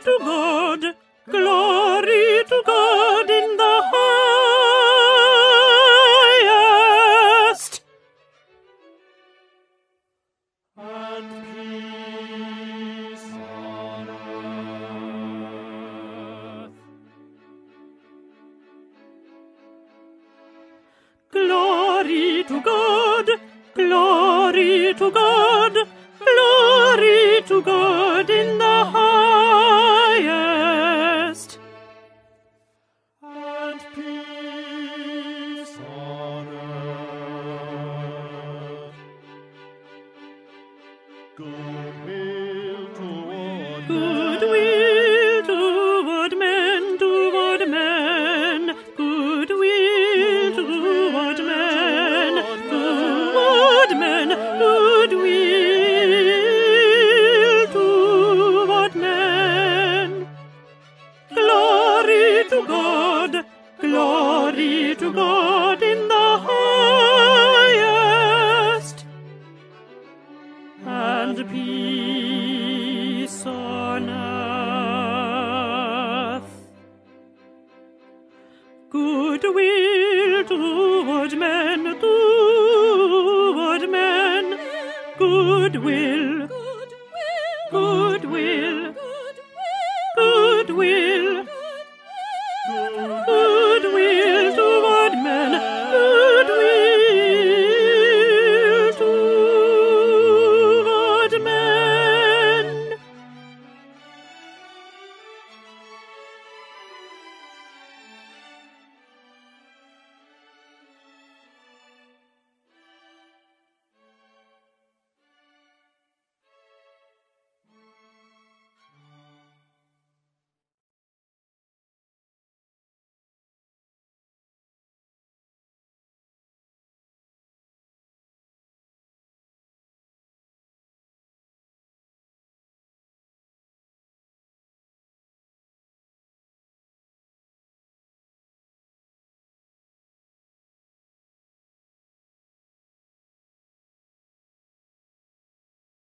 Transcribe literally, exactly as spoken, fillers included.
to God, glory to God in the highest. And peace on earth. Glory to God, glory to God, glory to God in the highest. And peace on earth. Goodwill toward Goodwill toward men, toward men. Goodwill toward men, toward men. Goodwill toward men. Glory to God, glory to God in the highest. And peace on earth. Goodwill toward men, toward men. Goodwill, goodwill, goodwill.